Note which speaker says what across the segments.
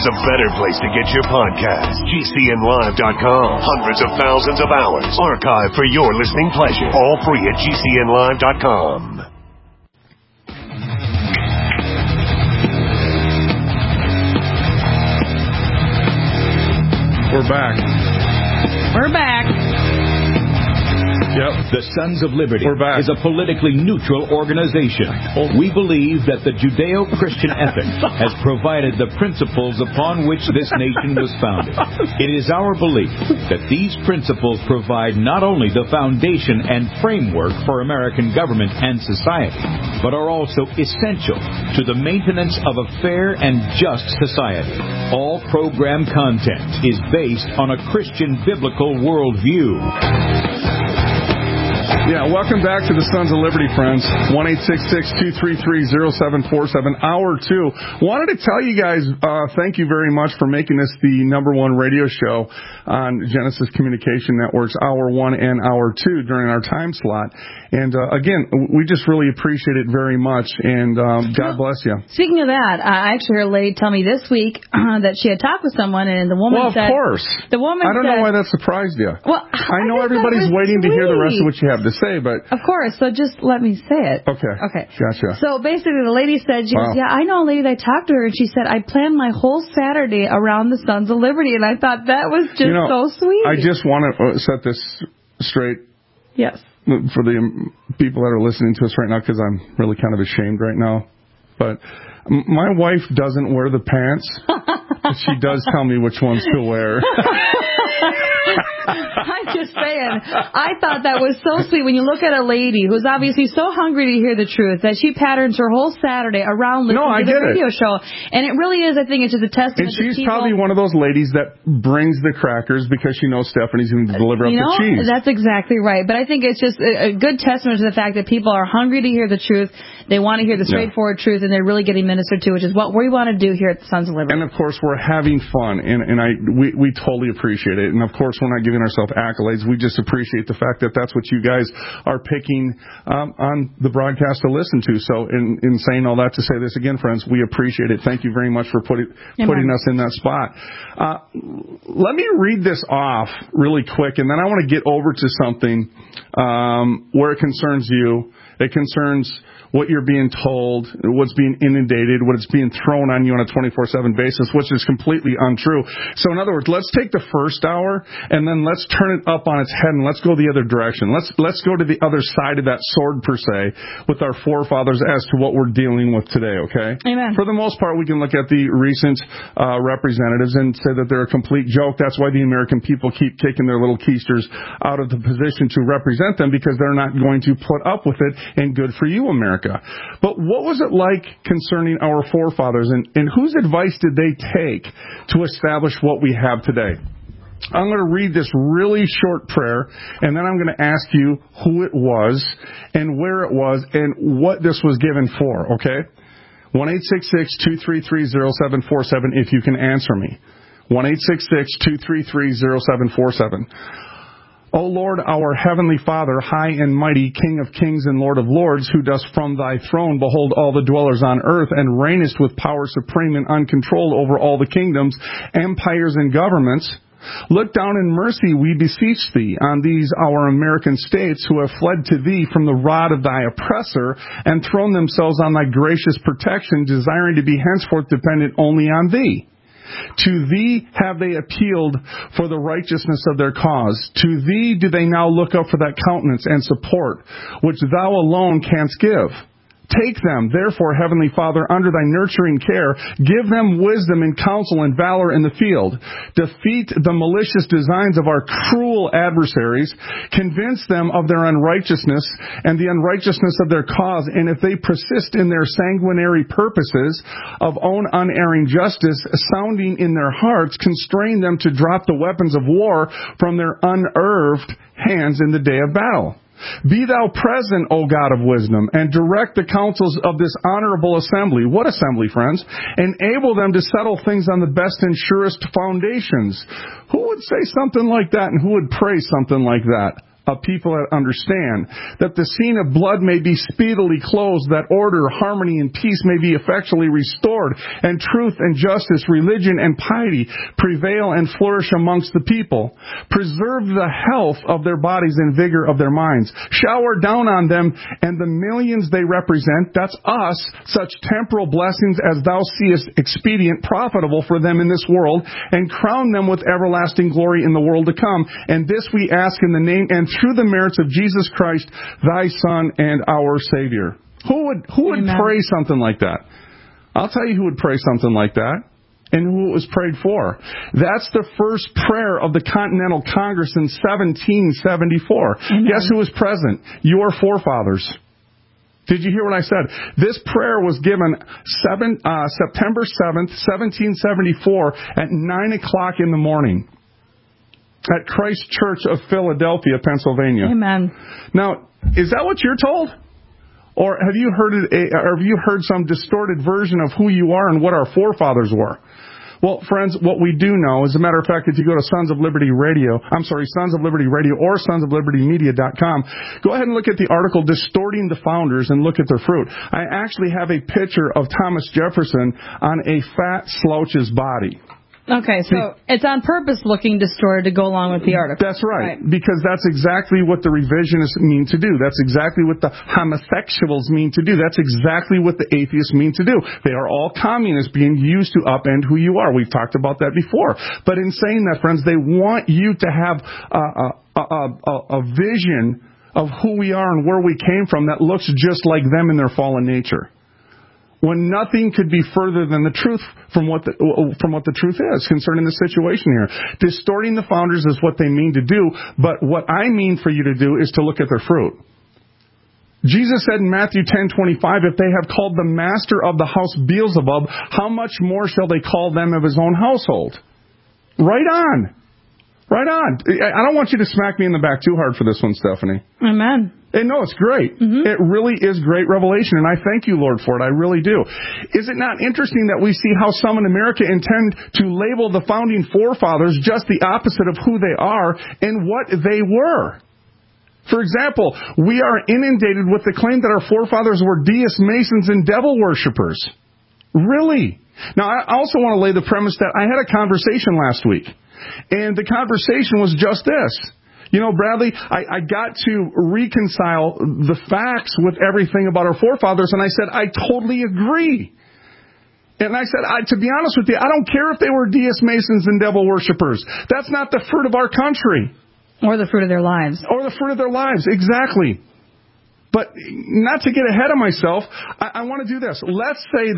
Speaker 1: there's a better place to get your podcast. GCNlive.com. Hundreds of thousands of hours archived for your listening pleasure. All free at GCNlive.com.
Speaker 2: We're back.
Speaker 3: Yep. The Sons of Liberty
Speaker 2: is
Speaker 3: a politically neutral organization. We believe that the Judeo-Christian ethic has provided the principles upon which this nation was founded. It is our belief that these principles provide not only the foundation and framework for American government and society, but are also essential to the maintenance of a fair and just society. All program content is based on a Christian biblical worldview.
Speaker 2: Yeah, welcome back to the Sons of Liberty, friends. 1-866-233-0747, hour 2. Wanted to tell you guys, thank you very much for making this the number one radio show on Genesis Communication Network's hour 1 and hour 2 during our time slot. And again, we just really appreciate it very much, and God bless you.
Speaker 4: Speaking of that, I actually heard a lady tell me this week that she had talked with someone, and the woman said...
Speaker 2: Well, of course.
Speaker 4: The woman
Speaker 2: I don't know why that surprised you.
Speaker 4: Well,
Speaker 2: I know everybody's waiting to hear the rest of what you have to say, but...
Speaker 4: Of course, so just let me say it.
Speaker 2: Okay. Gotcha.
Speaker 4: So basically, the lady said, she goes, yeah, I know a lady that talked to her, and she said, I planned my whole Saturday around the Sons of Liberty, and I thought that was just so sweet.
Speaker 2: I just want to set this straight.
Speaker 4: Yes.
Speaker 2: For the people that are listening to us right now, because I'm really kind of ashamed right now. But my wife doesn't wear the pants. But she does tell me which ones to wear.
Speaker 4: I'm just saying, I thought that was so sweet when you look at a lady who's obviously so hungry to hear the truth that she patterns her whole Saturday around listening to the radio show. And it really is, I think, it's just a testament to people.
Speaker 2: And she's probably one of those ladies that brings the crackers because she knows Stephanie's going to deliver up the cheese.
Speaker 4: That's exactly right. But I think it's just a good testament to the fact that people are hungry to hear the truth. They want to hear the straightforward truth, and they're really getting ministered to, which is what we want to do here at the Sons of Liberty.
Speaker 2: And, of course, we're having fun, and we totally appreciate it. And, of course, we're not giving ourselves accolades. We just appreciate the fact that that's what you guys are picking on the broadcast to listen to. So in saying all that, to say this again, friends, we appreciate it. Thank you very much for putting us in that spot. Let me read this off really quick, and then I want to get over to something where it concerns you. It concerns what you're being told, what's being inundated, what's being thrown on you on a 24/7 basis, which is completely untrue. So in other words, let's take the first hour and then let's turn it up on its head and let's go the other direction. Let's go to the other side of that sword, per se, with our forefathers as to what we're dealing with today, okay?
Speaker 4: Amen.
Speaker 2: For the most part, we can look at the recent representatives and say that they're a complete joke. That's why the American people keep kicking their little keisters out of the position to represent them, because they're not going to put up with it, and good for you, America. But what was it like concerning our forefathers, and whose advice did they take to establish what we have today? I'm going to read this really short prayer, and then I'm going to ask you who it was and where it was and what this was given for, okay? 1-866-233-0747 if you can answer me. 1-866-233-0747. O Lord, our heavenly Father, high and mighty, King of kings and Lord of lords, who dost from thy throne behold all the dwellers on earth, and reignest with power supreme and uncontrolled over all the kingdoms, empires, and governments, look down in mercy, we beseech thee, on these our American states who have fled to thee from the rod of thy oppressor, and thrown themselves on thy gracious protection, desiring to be henceforth dependent only on thee. To thee have they appealed for the righteousness of their cause. To thee do they now look up for that countenance and support, which thou alone canst give. Take them, therefore, Heavenly Father, under thy nurturing care. Give them wisdom and counsel and valor in the field. Defeat the malicious designs of our cruel adversaries. Convince them of their unrighteousness and the unrighteousness of their cause. And if they persist in their sanguinary purposes of own unerring justice, sounding in their hearts, constrain them to drop the weapons of war from their unerved hands in the day of battle. Be thou present, O God of wisdom, and direct the counsels of this honorable assembly. What assembly, friends? Enable them to settle things on the best and surest foundations. Who would say something like that, and who would pray something like that? of people that understand, that the scene of blood may be speedily closed, that order, harmony, and peace may be effectually restored, and truth and justice, religion and piety prevail and flourish amongst the people. Preserve the health of their bodies and vigor of their minds. Shower down on them and the millions they represent, that's us, such temporal blessings as thou seest expedient, profitable for them in this world, and crown them with everlasting glory in the world to come. And this we ask in the name and through the merits of Jesus Christ, thy Son and our Savior. Who would pray something like that? I'll tell you who would pray something like that and who it was prayed for. That's the first prayer of the Continental Congress in 1774.
Speaker 4: Amen.
Speaker 2: Guess who was present? Your forefathers. Did you hear what I said? This prayer was given September 7th, 1774 at 9 o'clock in the morning at Christ Church of Philadelphia, Pennsylvania.
Speaker 4: Amen.
Speaker 2: Now, is that what you're told? Or have you heard some distorted version of who you are and what our forefathers were? Well, friends, what we do know, as a matter of fact, if you go to Sons of Liberty Radio or sonsoflibertymedia.com, go ahead and look at the article Distorting the Founders and look at their fruit. I actually have a picture of Thomas Jefferson on a fat slouch's body.
Speaker 4: Okay, so it's on purpose looking distorted to go along with the article.
Speaker 2: That's right, because that's exactly what the revisionists mean to do. That's exactly what the homosexuals mean to do. That's exactly what the atheists mean to do. They are all communists being used to upend who you are. We've talked about that before. But in saying that, friends, they want you to have a vision of who we are and where we came from that looks just like them in their fallen nature, when nothing could be further than the truth from what the truth is concerning the situation here. Distorting the founders is what they mean to do, but what I mean for you to do is to look at their fruit. Jesus said in Matthew 10:25, if they have called the master of the house Beelzebub, how much more shall they call them of his own household? Right on. Right on. I don't want you to smack me in the back too hard for this one, Stephanie.
Speaker 4: Amen.
Speaker 2: And no, it's great. Mm-hmm. It really is great revelation, and I thank you, Lord, for it. I really do. Is it not interesting that we see how some in America intend to label the founding forefathers just the opposite of who they are and what they were? For example, we are inundated with the claim that our forefathers were deists, masons, and devil worshippers. Really? Now, I also want to lay the premise that I had a conversation last week, and the conversation was just this. You know, Bradley, I got to reconcile the facts with everything about our forefathers, and I said, I totally agree. And I said, to be honest with you, I don't care if they were deists, masons, and devil worshippers. That's not the fruit of our country.
Speaker 4: Or the fruit of their lives.
Speaker 2: Or the fruit of their lives, exactly. But not to get ahead of myself, I want to do this. Let's say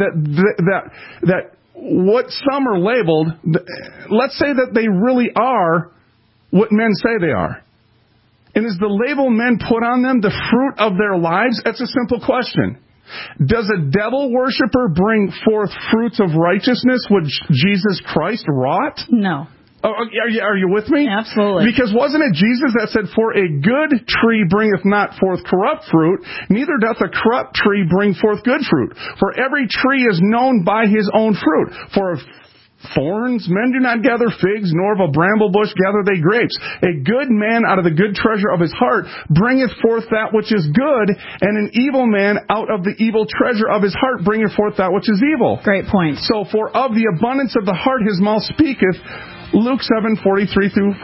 Speaker 2: that what some are labeled, let's say that they really are what men say they are. And is the label men put on them the fruit of their lives? That's a simple question. Does a devil worshiper bring forth fruits of righteousness which Jesus Christ wrought?
Speaker 4: No.
Speaker 2: Oh, are you with me?
Speaker 4: Absolutely.
Speaker 2: Because wasn't it Jesus that said, for a good tree bringeth not forth corrupt fruit, neither doth a corrupt tree bring forth good fruit. For every tree is known by his own fruit. For thorns men do not gather figs, nor of a bramble bush gather they grapes. A good man out of the good treasure of his heart bringeth forth that which is good, and an evil man out of the evil treasure of his heart bringeth forth that which is evil.
Speaker 4: Great point.
Speaker 2: So, for of the abundance of the heart his mouth speaketh, Luke 7:43 through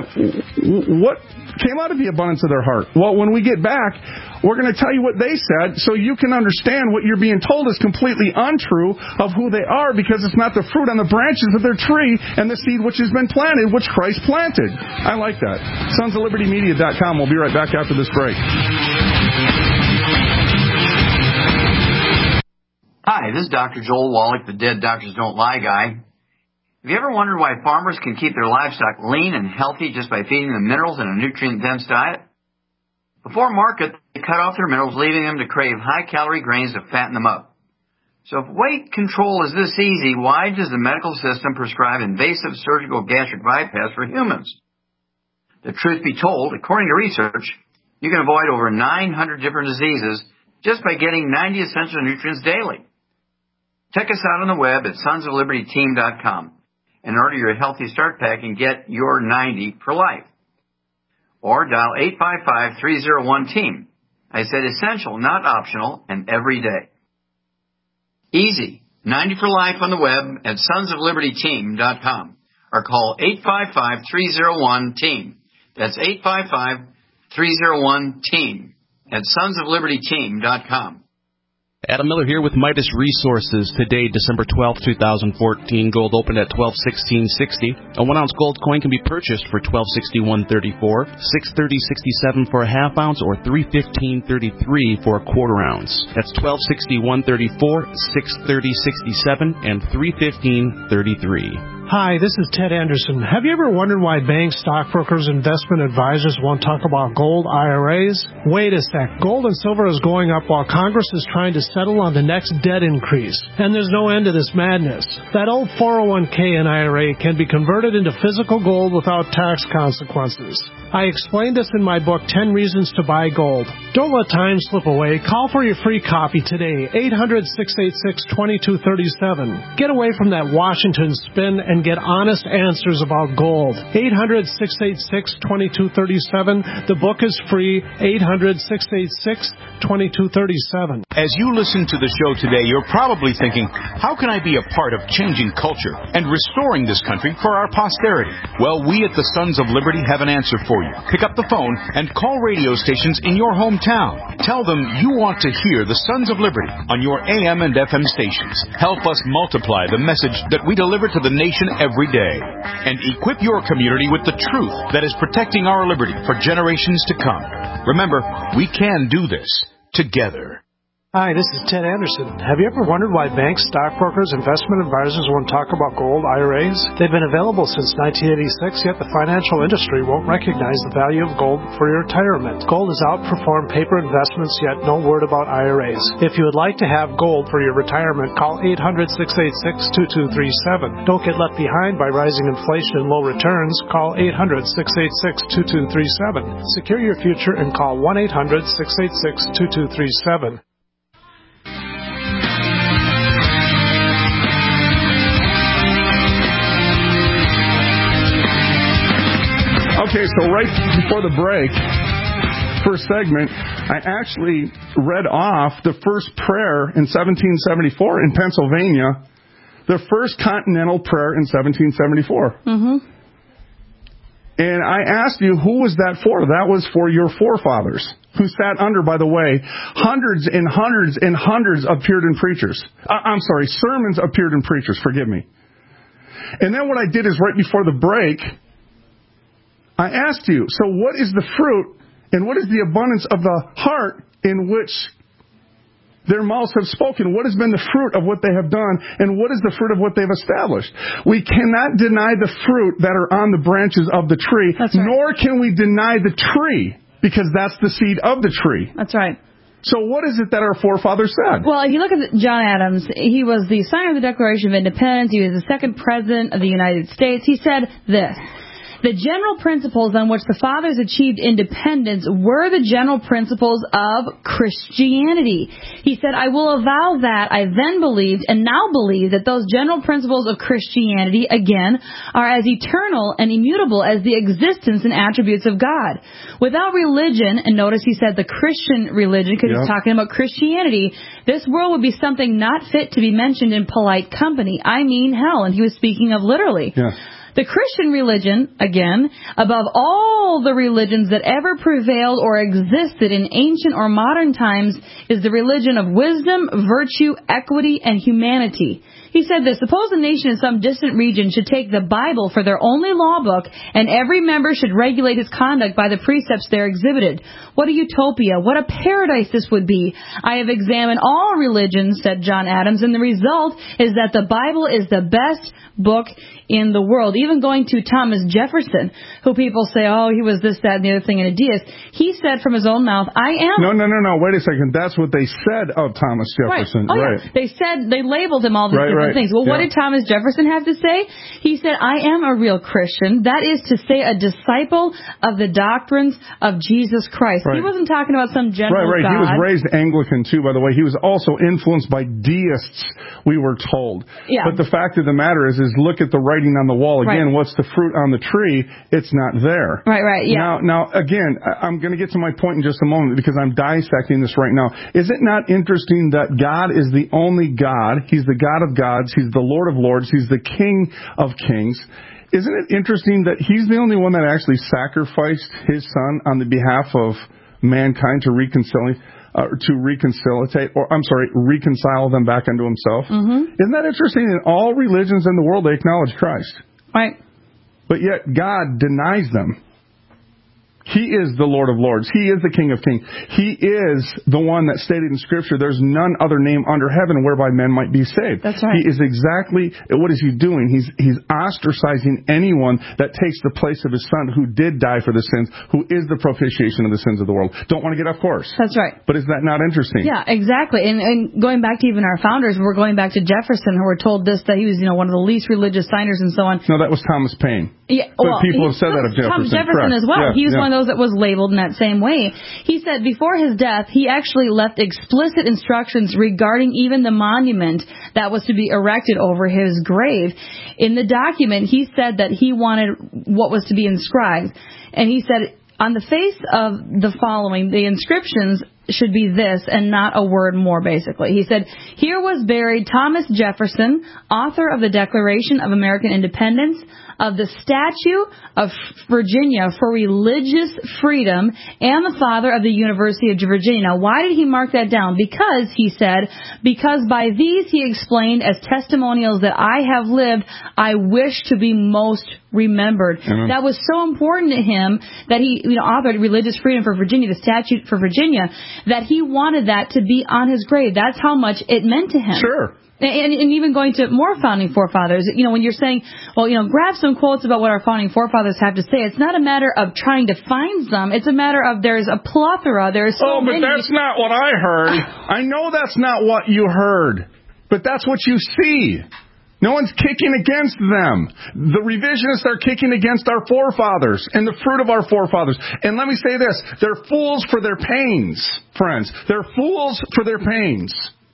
Speaker 2: 45. What came out of the abundance of their heart? Well, when we get back, we're going to tell you what they said so you can understand what you're being told is completely untrue of who they are, because it's not the fruit on the branches of their tree and the seed which has been planted, which Christ planted. I like that. SonsOfLibertyMedia.com. We'll be right back after this break.
Speaker 5: Hi, this is Dr. Joel Wallach, the Dead Doctors Don't Lie guy. Have you ever wondered why farmers can keep their livestock lean and healthy just by feeding them minerals in a nutrient-dense diet? Before market, they cut off their minerals, leaving them to crave high-calorie grains to fatten them up. So if weight control is this easy, why does the medical system prescribe invasive surgical gastric bypass for humans? The truth be told, according to research, you can avoid over 900 different diseases just by getting 90 essential nutrients daily. Check us out on the web at sonsoflibertyteam.com and order your Healthy Start Pack and get your 90 for life. or dial 855-301-TEAM. I said essential, not optional, and every day. Easy. 90 for life on the web at sonsoflibertyteam.com or call 855-301-TEAM. That's 855-301-TEAM at sonsoflibertyteam.com.
Speaker 6: Adam Miller here with Midas Resources. Today, December 12, 2014, gold opened at $12.1660. A 1-ounce gold coin can be purchased for $12.6134, $6.3067 for a half ounce, or $3.1533 for a quarter ounce. That's $12.6134, $6.3067, and $3.1533.
Speaker 7: Hi, this is Ted Anderson. Have you ever wondered why banks, stockbrokers, investment advisors won't talk about gold IRAs? Wait a sec. Gold and silver is going up while Congress is trying to settle on the next debt increase. And there's no end to this madness. That old 401k and IRA can be converted into physical gold without tax consequences. I explained this in my book, 10 Reasons to Buy Gold. Don't let time slip away. Call for your free copy today, 800-686-2237. Get away from that Washington spin and get honest answers about gold. 800-686-2237. The book is free, 800-686-2237.
Speaker 3: As you listen to the show today, you're probably thinking, how can I be a part of changing culture and restoring this country for our posterity? Well, we at the Sons of Liberty have an answer for you. Pick up the phone and call radio stations in your hometown. Tell them you want to hear the Sons of Liberty on your AM and FM stations. Help us multiply the message that we deliver to the nation every day. And equip your community with the truth that is protecting our liberty for generations to come. Remember, we can do this together.
Speaker 7: Hi, this is Ted Anderson. Have you ever wondered why banks, stockbrokers, investment advisors won't talk about gold IRAs? They've been available since 1986, yet the financial industry won't recognize the value of gold for your retirement. Gold has outperformed paper investments, yet no word about IRAs. If you would like to have gold for your retirement, call 800-686-2237. Don't get left behind by rising inflation and low returns. Call 800-686-2237. Secure your future and call 1-800-686-2237.
Speaker 2: Okay, so right before the break, first segment, I actually read off the first prayer in 1774 in Pennsylvania, the first continental prayer in 1774. Mm-hmm. And I asked you, who was that for? That was for your forefathers, who sat under, by the way, hundreds and hundreds and hundreds of Puritan preachers. Sermons of Puritan preachers, forgive me. And then what I did is right before the break, I asked you, so what is the fruit and what is the abundance of the heart in which their mouths have spoken? What has been the fruit of what they have done, and what is the fruit of what they've established? We cannot deny the fruit that are on the branches of the tree, right. Nor can we deny the tree, because that's the seed of the tree.
Speaker 4: That's right.
Speaker 2: So what is it that our forefathers said?
Speaker 4: Well, if you look at John Adams, he was the signer of the Declaration of Independence. He was the second president of the United States. He said this: the general principles on which the fathers achieved independence were the general principles of Christianity. He said, I will avow that I then believed and now believe that those general principles of Christianity, again, are as eternal and immutable as the existence and attributes of God. Without religion, and notice he said the Christian religion, because he's talking about Christianity, this world would be something not fit to be mentioned in polite company. I mean hell, and he was speaking of literally. Yeah. The Christian religion, again, above all the religions that ever prevailed or existed in ancient or modern times, is the religion of wisdom, virtue, equity, and humanity. He said this: suppose a nation in some distant region should take the Bible for their only law book, and every member should regulate his conduct by the precepts there exhibited. What a utopia, what a paradise this would be. I have examined all religions, said John Adams, and the result is that the Bible is the best book in the world. Even going to Thomas Jefferson, who people say, oh, he was this, that, and the other thing, and a deist. He said from his own mouth, I am...
Speaker 2: No, wait a second. That's what they said of Thomas Jefferson.
Speaker 4: Right. Oh, right. Yeah. They labeled him all these different different things. Well, what did Thomas Jefferson have to say? He said, I am a real Christian. That is to say, a disciple of the doctrines of Jesus Christ. He wasn't talking about some general God.
Speaker 2: He was raised Anglican, too, by the way. He was also influenced by deists, we were told. Yeah. But the fact of the matter is look at the writing on the wall. Again, what's the fruit on the tree? It's not there.
Speaker 4: Right, yeah.
Speaker 2: Now, again, I'm going to get to my point in just a moment because I'm dissecting this right now. Is it not interesting that God is the only God? He's the God of gods. He's the Lord of lords. He's the King of kings. Isn't it interesting that He's the only one that actually sacrificed His Son on the behalf of mankind to reconcile them back unto Himself? Mm-hmm. Isn't that interesting? In all religions in the world, they acknowledge Christ.
Speaker 4: Right.
Speaker 2: But yet God denies them. He is the Lord of lords. He is the King of kings. He is the one that stated in Scripture, there's none other name under heaven whereby men might be saved.
Speaker 4: That's right.
Speaker 2: He is exactly, what is He doing? He's ostracizing anyone that takes the place of His Son who did die for the sins, who is the propitiation of the sins of the world. Don't want to get off course.
Speaker 4: That's right.
Speaker 2: But is that not interesting?
Speaker 4: Yeah, exactly. And going back to even our founders, we're going back to Jefferson, who were told that he was, one of the least religious signers and so on.
Speaker 2: No, that was Thomas Paine.
Speaker 4: Yeah,
Speaker 2: well, people have said that of Jefferson.
Speaker 4: Jefferson as well. He was one of those that was labeled in that same way. He said before his death, he actually left explicit instructions regarding even the monument that was to be erected over his grave. In the document, he said that he wanted what was to be inscribed. And he said, on the face of the following, the inscriptions should be this and not a word more, basically. He said, here was buried Thomas Jefferson, author of the Declaration of American Independence, of the Statute of Virginia for Religious Freedom, and the father of the University of Virginia. Now, why did he mark that down? Because, he said, because by these, he explained, as testimonials that I have lived, I wish to be most remembered. Mm-hmm. That was so important to him that he authored Religious Freedom for Virginia, the Statute for Virginia, that he wanted that to be on his grave. That's how much it meant to him.
Speaker 2: Sure.
Speaker 4: And even going to more founding forefathers, when you're saying, grab some quotes about what our founding forefathers have to say, it's not a matter of trying to find some. It's a matter of there's a plethora. There's so many.
Speaker 2: But that's not what I heard. I know that's not what you heard. But that's what you see. No one's kicking against them. The revisionists are kicking against our forefathers and the fruit of our forefathers. And let me say this. They're fools for their pains, friends. They're fools for their pains.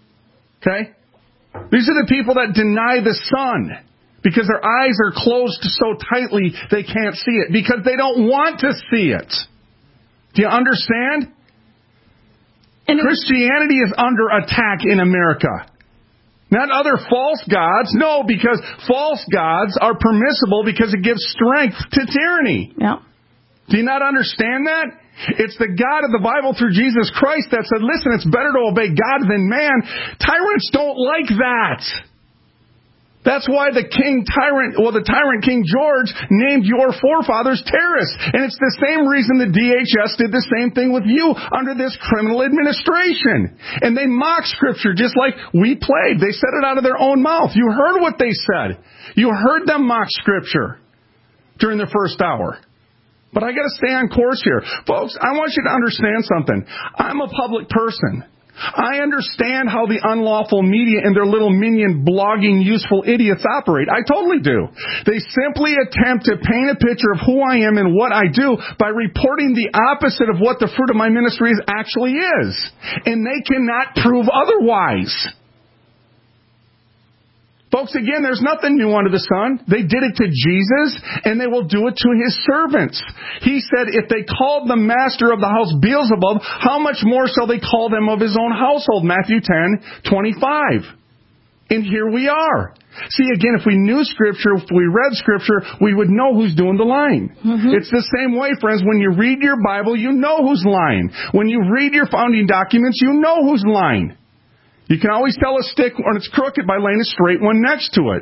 Speaker 2: Okay? These are the people that deny the sun because their eyes are closed so tightly they can't see it because they don't want to see it. Do you understand? And Christianity is under attack in America. Not other false gods. No, because false gods are permissible because it gives strength to tyranny.
Speaker 4: Yeah.
Speaker 2: Do you not understand that? It's the God of the Bible through Jesus Christ that said, listen, it's better to obey God than man. Tyrants don't like that. That's why the tyrant King George named your forefathers terrorists. And it's the same reason the DHS did the same thing with you under this criminal administration. And they mock Scripture just like we played. They said it out of their own mouth. You heard what they said. You heard them mock Scripture during the first hour. But I got to stay on course here. Folks, I want you to understand something. I'm a public person. I understand how the unlawful media and their little minion blogging useful idiots operate. I totally do. They simply attempt to paint a picture of who I am and what I do by reporting the opposite of what the fruit of my ministry actually is. And they cannot prove otherwise. Folks, again, there's nothing new under the sun. They did it to Jesus, and they will do it to His servants. He said, if they called the master of the house Beelzebub, how much more shall they call them of His own household? Matthew 10:25. And here we are. See, again, if we knew Scripture, if we read Scripture, we would know who's doing the lying. Mm-hmm. It's the same way, friends. When you read your Bible, you know who's lying. When you read your founding documents, you know who's lying. You can always tell a stick when it's crooked by laying a straight one next to it.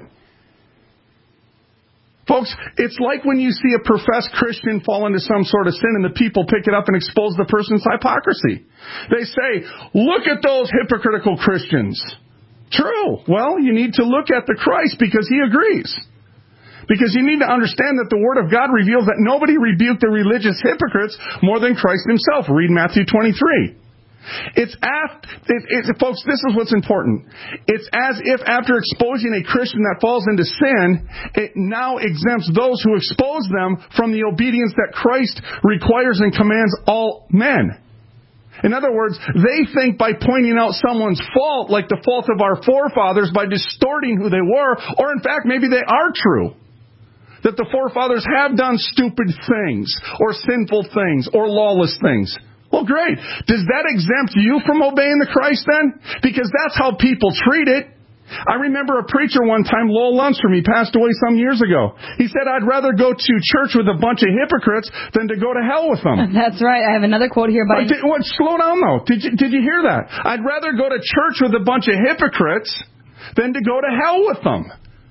Speaker 2: Folks, it's like when you see a professed Christian fall into some sort of sin and the people pick it up and expose the person's hypocrisy. They say, look at those hypocritical Christians. True. Well, you need to look at the Christ because He agrees. Because you need to understand that the Word of God reveals that nobody rebuked the religious hypocrites more than Christ Himself. Read Matthew 23. Folks, this is what's important. It's as if after exposing a Christian that falls into sin, it now exempts those who expose them from the obedience that Christ requires and commands all men. In other words, they think by pointing out someone's fault, like the fault of our forefathers, by distorting who they were, or in fact, maybe they are true, that the forefathers have done stupid things, or sinful things, or lawless things. Well, great. Does that exempt you from obeying the Christ then? Because that's how people treat it. I remember a preacher one time, Lowell Lundstrom, he passed away some years ago. He said, I'd rather go to church with a bunch of hypocrites than to go to hell with them.
Speaker 4: That's right. I have another quote here by...
Speaker 2: Slow down, though. Did you hear that? I'd rather go to church with a bunch of hypocrites than to go to hell with them.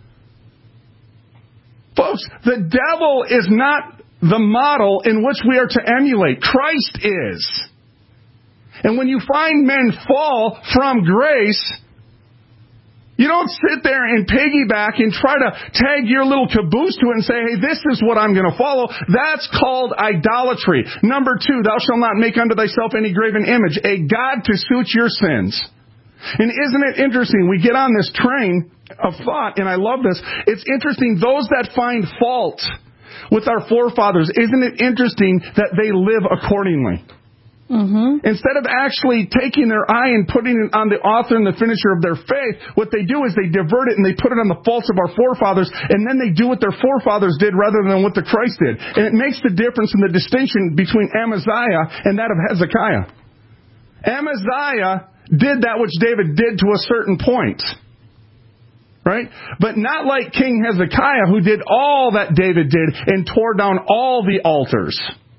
Speaker 2: Folks, the devil is not the model in which we are to emulate. Christ is. And when you find men fall from grace, you don't sit there and piggyback and try to tag your little caboose to it and say, hey, this is what I'm going to follow. That's called idolatry. Number 2, thou shalt not make unto thyself any graven image, a god to suit your sins. And isn't it interesting? We get on this train of thought, and I love this. It's interesting, those that find fault with our forefathers, isn't it interesting that they live accordingly? Mm-hmm. Instead of actually taking their eye and putting it on the author and the finisher of their faith, what they do is they divert it and they put it on the faults of our forefathers, and then they do what their forefathers did rather than what the Christ did. And it makes the difference in the distinction between Amaziah and that of Hezekiah. Amaziah did that which David did to a certain point. Right? But not like King Hezekiah, who did all that David did and tore down all the altars.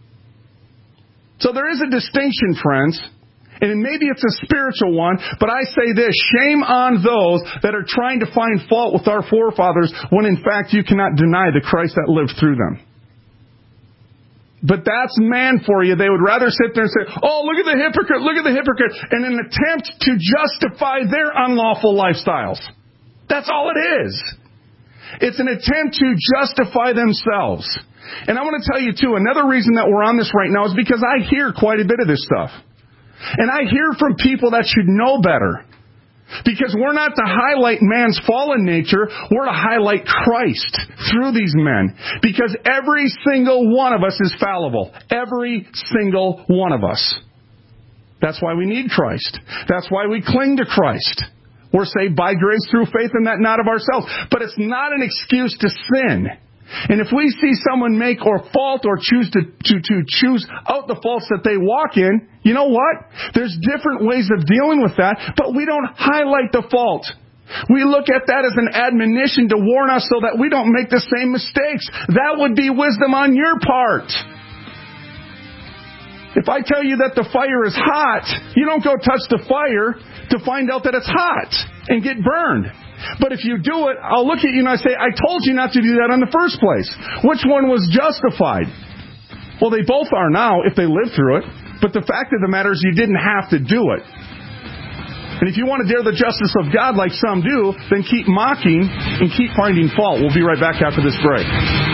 Speaker 2: So there is a distinction, friends. And maybe it's a spiritual one, but I say this, shame on those that are trying to find fault with our forefathers when in fact you cannot deny the Christ that lived through them. But that's man for you. They would rather sit there and say, oh, look at the hypocrite, in an attempt to justify their unlawful lifestyles. That's all it is. It's an attempt to justify themselves. And I want to tell you, too, another reason that we're on this right now is because I hear quite a bit of this stuff. And I hear from people that should know better. Because we're not to highlight man's fallen nature, we're to highlight Christ through these men. Because every single one of us is fallible. Every single one of us. That's why we need Christ. That's why we cling to Christ. We're saved by grace through faith and that not of ourselves. But it's not an excuse to sin. And if we see someone make or fault or choose to choose out the faults that they walk in, you know what? There's different ways of dealing with that, but we don't highlight the fault. We look at that as an admonition to warn us so that we don't make the same mistakes. That would be wisdom on your part. If I tell you that the fire is hot, you don't go touch the fire to find out that it's hot and get burned. But if you do it, I'll look at you and I say, I told you not to do that in the first place. Which one was justified? Well, they both are now if they live through it. But the fact of the matter is you didn't have to do it. And if you want to dare the justice of God like some do, then keep mocking and keep finding fault. We'll be right back after this break.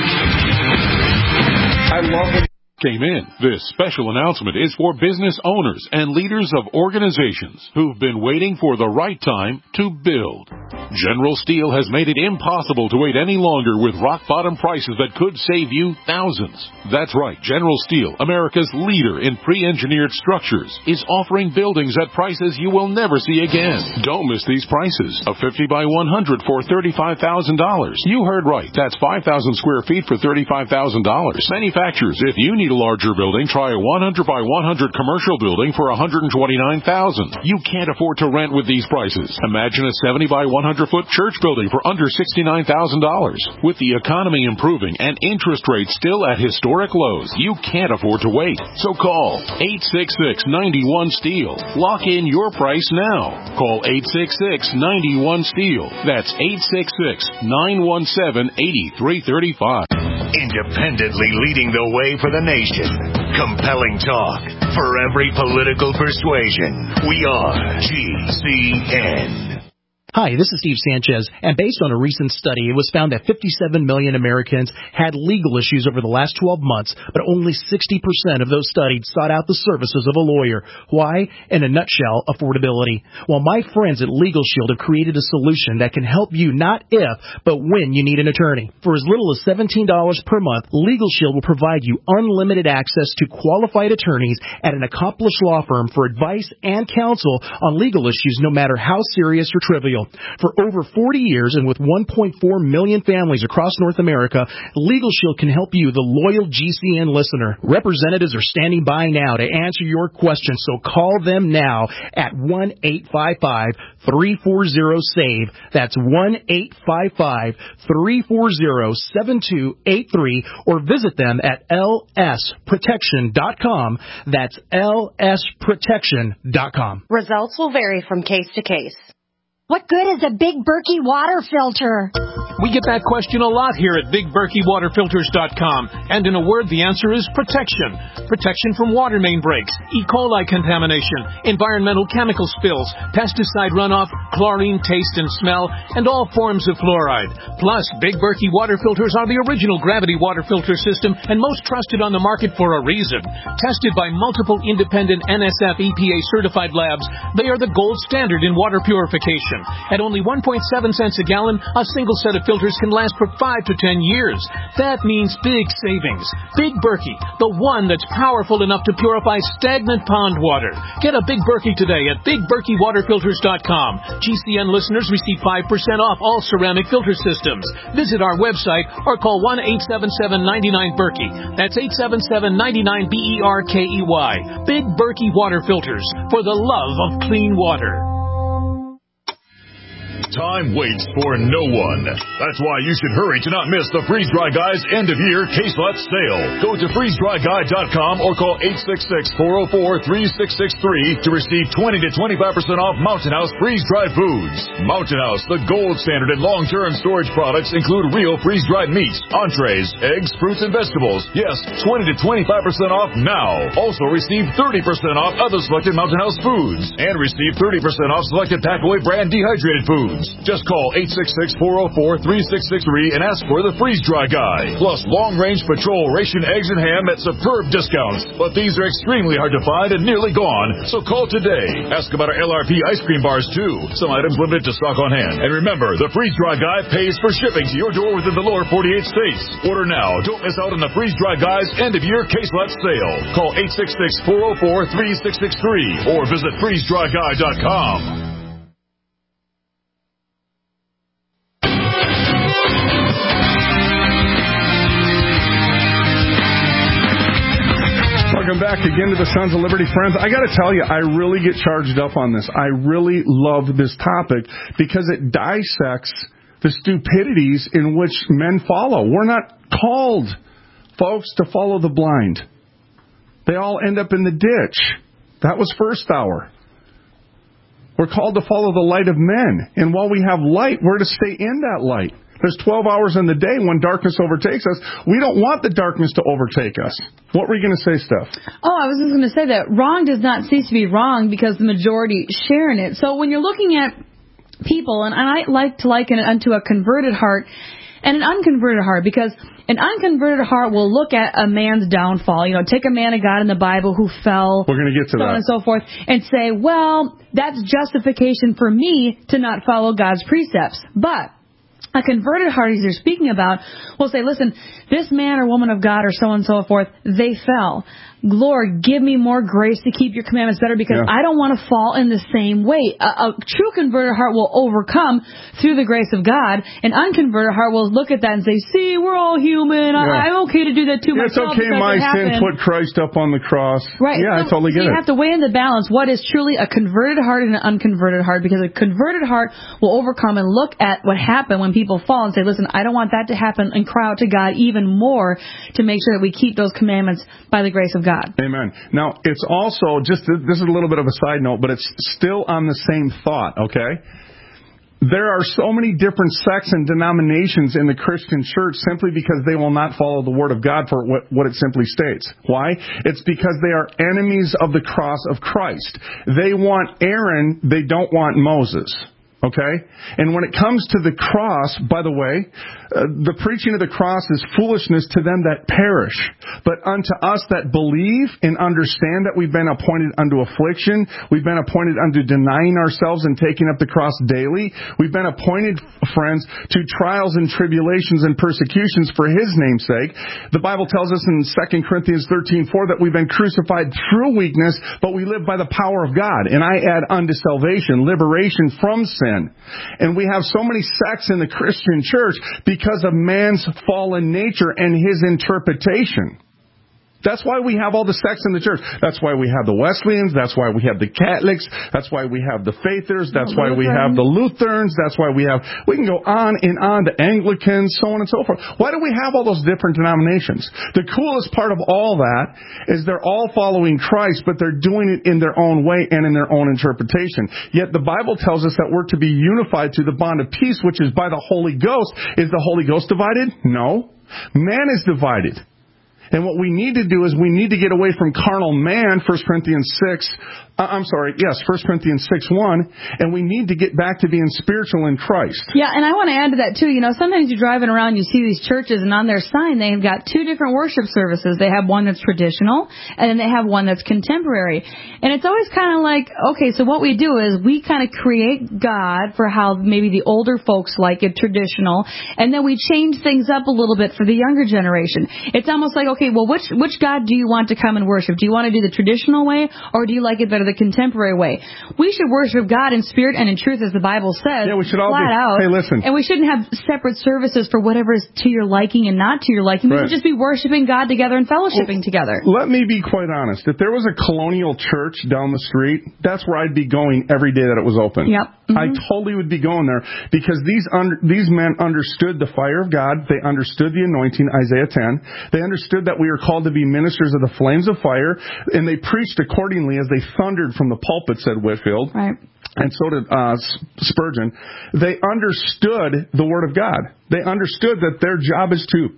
Speaker 2: I love it.
Speaker 8: Came in. This special announcement is for business owners and leaders of organizations who've been waiting for the right time to build. General Steel has made it impossible to wait any longer with rock-bottom prices that could save you thousands. That's right. General Steel, America's leader in pre-engineered structures, is offering buildings at prices you will never see again. Don't miss these prices. A 50 by 100 for $35,000. You heard right. That's 5,000 square feet for $35,000. Manufacturers, if you need a larger building, try a 100 by 100 commercial building for $129,000. You can't afford to rent with these prices. Imagine a 70 by 100-foot church building for under $69,000. With the economy improving and interest rates still at historic lows, you can't afford to wait. So call 866-91-STEEL. Lock in your price now. Call 866-91-STEEL. That's 866-917-8335.
Speaker 1: Independently leading the way for the nation. Compelling talk for every political persuasion. We are GCN.
Speaker 9: Hi, this is Steve Sanchez, and based on a recent study, it was found that 57 million Americans had legal issues over the last 12 months, but only 60% of those studied sought out the services of a lawyer. Why? In a nutshell, affordability. Well, my friends at Legal Shield have created a solution that can help you not if, but when you need an attorney. For as little as $17 per month, Legal Shield will provide you unlimited access to qualified attorneys at an accomplished law firm for advice and counsel on legal issues, no matter how serious or trivial. For over 40 years and with 1.4 million families across North America, Legal Shield can help you, the loyal GCN listener. Representatives are standing by now to answer your questions, so call them now at 1-855-340-SAVE. That's 1-855-340-7283, or visit them at lsprotection.com. That's lsprotection.com.
Speaker 10: Results will vary from case to case. What good is a Big Berkey water filter?
Speaker 11: We get that question a lot here at BigBerkeyWaterFilters.com. And in a word, the answer is protection. Protection from water main breaks, E. coli contamination, environmental chemical spills, pesticide runoff, chlorine taste and smell, and all forms of fluoride. Plus, Big Berkey water filters are the original gravity water filter system and most trusted on the market for a reason. Tested by multiple independent NSF EPA certified labs, they are the gold standard in water purification. At only 1.7 cents a gallon, a single set of filters can last for 5 to 10 years. That means big savings. Big Berkey, the one that's powerful enough to purify stagnant pond water. Get a Big Berkey today at BigBerkeyWaterFilters.com. GCN listeners receive 5% off all ceramic filter systems. Visit our website or call 1-877-99-BERKEY. That's 877-99-BERKEY. Big Berkey Water Filters, for the love of clean water.
Speaker 12: Time waits for no one. That's why you should hurry to not miss the Freeze Dry Guy's end-of-year case lot sale. Go to freezedryguy.com or call 866-404-3663 to receive 20 to 25% off Mountain House freeze-dried foods. Mountain House, the gold standard in long-term storage products, include real freeze-dried meats, entrees, eggs, fruits, and vegetables. Yes, 20 to 25% off now. Also receive 30% off other selected Mountain House foods and receive 30% off selected Packaway brand dehydrated foods. Just call 866-404-3663 and ask for the Freeze Dry Guy. Plus long-range patrol ration eggs and ham at superb discounts. But these are extremely hard to find and nearly gone, so call today. Ask about our LRP ice cream bars, too. Some items limited to stock on hand. And remember, the Freeze Dry Guy pays for shipping to your door within the lower 48 states. Order now. Don't miss out on the Freeze Dry Guy's end-of-year case lot sale. Call 866-404-3663 or visit freezedryguy.com.
Speaker 2: Welcome back again to the Sons of Liberty. Friends, I got to tell you, I really get charged up on this. I really love this topic because it dissects the stupidities in which men follow. We're not called, folks, to follow the blind. They all end up in the ditch. That was first hour. We're called to follow the light of men. And while we have light, we're to stay in that light. There's 12 hours in the day when darkness overtakes us. We don't want the darkness to overtake us. What were you going to say, Steph?
Speaker 4: Oh, I was just going to say that wrong does not cease to be wrong because the majority share in it. So when you're looking at people, and I like to liken it unto a converted heart and an unconverted heart, because an unconverted heart will look at a man's downfall. You know, take a man of God in the Bible who fell. We're going to get to that. So on and so forth, and say, well, that's justification for me to not follow God's precepts. But a converted heart, as you're speaking about, will say, listen, this man or woman of God or so on and so forth, they fell. Lord, give me more grace to keep your commandments better because I don't want to fall in the same way. A true converted heart will overcome through the grace of God. An unconverted heart will look at that and say, see, we're all human. I'm okay to do that too myself.
Speaker 2: It's okay, my sin put Christ up on the cross.
Speaker 4: Right.
Speaker 2: Yeah, I totally get it.
Speaker 4: You have to weigh in the balance what is truly a converted heart and an unconverted heart, because a converted heart will overcome and look at what happened when people fall and say, listen, I don't want that to happen, and cry out to God even more to make sure that we keep those commandments by the grace of God.
Speaker 2: Amen. Now, it's also, this is a little bit of a side note, but it's still on the same thought, okay? There are so many different sects and denominations in the Christian church simply because they will not follow the Word of God for what it simply states. Why? It's because they are enemies of the cross of Christ. They want Aaron, they don't want Moses. Okay? And when it comes to the cross, by the way, the preaching of the cross is foolishness to them that perish. But unto us that believe and understand that we've been appointed unto affliction, we've been appointed unto denying ourselves and taking up the cross daily, we've been appointed, friends, to trials and tribulations and persecutions for His name's sake. The Bible tells us in 2 Corinthians 13:4 that we've been crucified through weakness, but we live by the power of God. And I add unto salvation, liberation from sin. And we have so many sects in the Christian church because of man's fallen nature and his interpretation. That's why we have all the sects in the church. That's why we have the Wesleyans. That's why we have the Catholics. That's why we have the Faithers. That's why we have the Lutherans. That's why we can go on and on, the Anglicans, so on and so forth. Why do we have all those different denominations? The coolest part of all that is they're all following Christ, but they're doing it in their own way and in their own interpretation. Yet the Bible tells us that we're to be unified through the bond of peace, which is by the Holy Ghost. Is the Holy Ghost divided? No. Man is divided. And what we need to do is we need to get away from carnal man, 1 Corinthians 6:1, and we need to get back to being spiritual in Christ.
Speaker 4: Yeah, and I want to add to that, too. You know, sometimes you're driving around, you see these churches, and on their sign, they've got two different worship services. They have one that's traditional, and then they have one that's contemporary. And it's always kind of like, okay, so what we do is we kind of create God for how maybe the older folks like it traditional, and then we change things up a little bit for the younger generation. It's almost like, okay, well, which God do you want to come and worship? Do you want to do the traditional way, or do you like it better the contemporary way? We should worship God in spirit and in truth, as the Bible says.
Speaker 2: Yeah, we should all
Speaker 4: flat out.
Speaker 2: Hey, listen.
Speaker 4: And we shouldn't have separate services for whatever is to your liking and not to your liking.
Speaker 2: Right.
Speaker 4: We should just be worshiping God together and fellowshipping together.
Speaker 2: Let me be quite honest. If there was a colonial church down the street, that's where I'd be going every day that it was open.
Speaker 4: Yep. Mm-hmm.
Speaker 2: I totally would be going there because these men understood the fire of God. They understood the anointing, Isaiah 10. They understood that we are called to be ministers of the flames of fire, and they preached accordingly as they thundered from the pulpit, said Whitefield.
Speaker 4: Right.
Speaker 2: And so did Spurgeon. They understood the Word of God. They understood that their job is to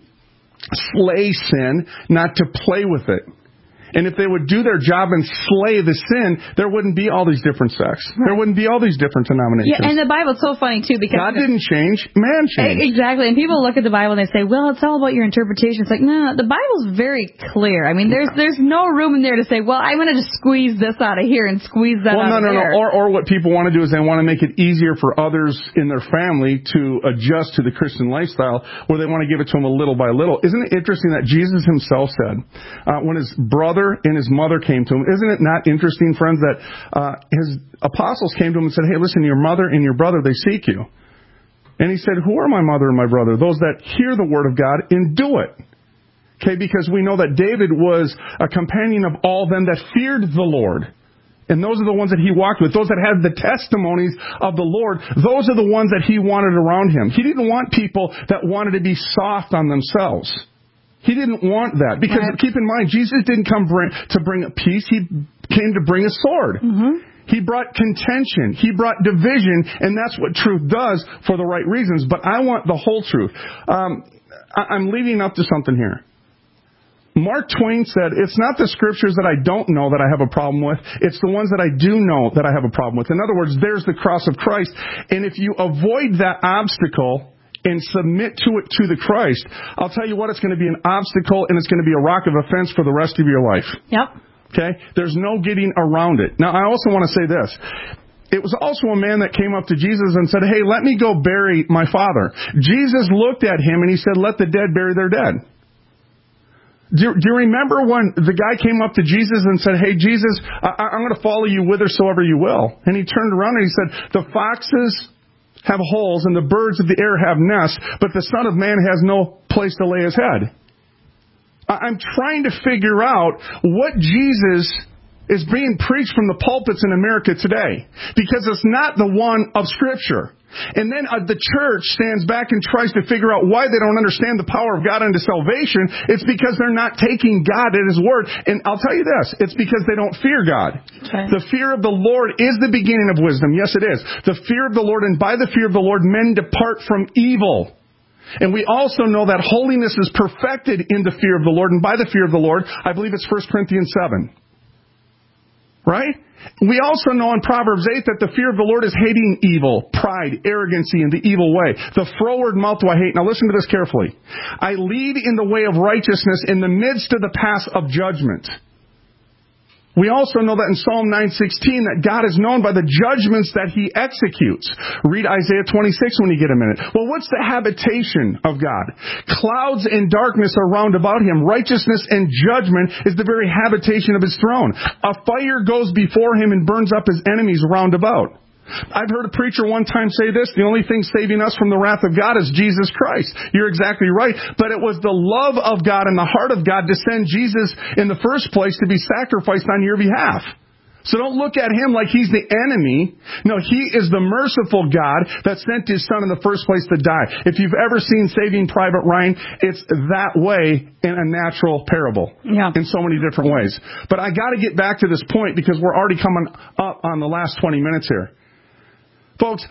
Speaker 2: slay sin, not to play with it. And if they would do their job and slay the sin, there wouldn't be all these different sects. Right. There wouldn't be all these different denominations.
Speaker 4: Yeah, and the Bible's so funny, too, because
Speaker 2: God didn't change, man changed.
Speaker 4: Exactly. And people look at the Bible and they say, well, it's all about your interpretation. It's like, no, the Bible's very clear. I mean, there's no room in there to say, well, I'm going to just squeeze this out of here and squeeze that out of there.
Speaker 2: Or what people want to do is they want to make it easier for others in their family to adjust to the Christian lifestyle, where they want to give it to them a little by little. Isn't it interesting that Jesus himself said, when his brother and his mother came to him, isn't it not interesting, friends, that his apostles came to him and said, hey, listen, your mother and your brother, they seek you. And he said, who are my mother and my brother? Those that hear the word of God and do it. Okay, because we know that David was a companion of all them that feared the Lord. And those are the ones that he walked with. Those that had the testimonies of the Lord, those are the ones that he wanted around him. He didn't want people that wanted to be soft on themselves. He didn't want that. Because keep in mind, Jesus didn't come to bring a peace. He came to bring a sword. Mm-hmm. He brought contention. He brought division. And that's what truth does for the right reasons. But I want the whole truth. I'm leading up to something here. Mark Twain said, it's not the scriptures that I don't know that I have a problem with. It's the ones that I do know that I have a problem with. In other words, there's the cross of Christ. And if you avoid that obstacle and submit to it to the Christ, I'll tell you what, it's going to be an obstacle and it's going to be a rock of offense for the rest of your life.
Speaker 4: Yep.
Speaker 2: Okay? There's no getting around it. Now, I also want to say this. It was also a man that came up to Jesus and said, hey, let me go bury my father. Jesus looked at him and he said, let the dead bury their dead. Do you remember when the guy came up to Jesus and said, hey, Jesus, I'm going to follow you whithersoever you will. And he turned around and he said, the foxes have holes and the birds of the air have nests, but the Son of Man has no place to lay his head. I'm trying to figure out what Jesus is being preached from the pulpits in America today, because it's not the one of Scripture. And then the church stands back and tries to figure out why they don't understand the power of God unto salvation. It's because they're not taking God at His word. And I'll tell you this, it's because they don't fear God. Okay. The fear of the Lord is the beginning of wisdom. Yes, it is. The fear of the Lord, and by the fear of the Lord, men depart from evil. And we also know that holiness is perfected in the fear of the Lord, and by the fear of the Lord, I believe it's 1 Corinthians 7. Right? We also know in Proverbs 8 that the fear of the Lord is hating evil, pride, arrogancy, and the evil way. The froward mouth do I hate. Now listen to this carefully. I lead in the way of righteousness in the midst of the path of judgment. We also know that in Psalm 9:16 that God is known by the judgments that He executes. Read Isaiah 26 when you get a minute. Well, what's the habitation of God? Clouds and darkness are round about Him. Righteousness and judgment is the very habitation of His throne. A fire goes before Him and burns up His enemies round about. I've heard a preacher one time say this, the only thing saving us from the wrath of God is Jesus Christ. You're exactly right. But it was the love of God and the heart of God to send Jesus in the first place to be sacrificed on your behalf. So don't look at Him like He's the enemy. No, He is the merciful God that sent His Son in the first place to die. If you've ever seen Saving Private Ryan, it's that way in a natural parable. Yeah. In so many different ways. But I got to get back to this point because we're already coming up on the last 20 minutes here. Folks,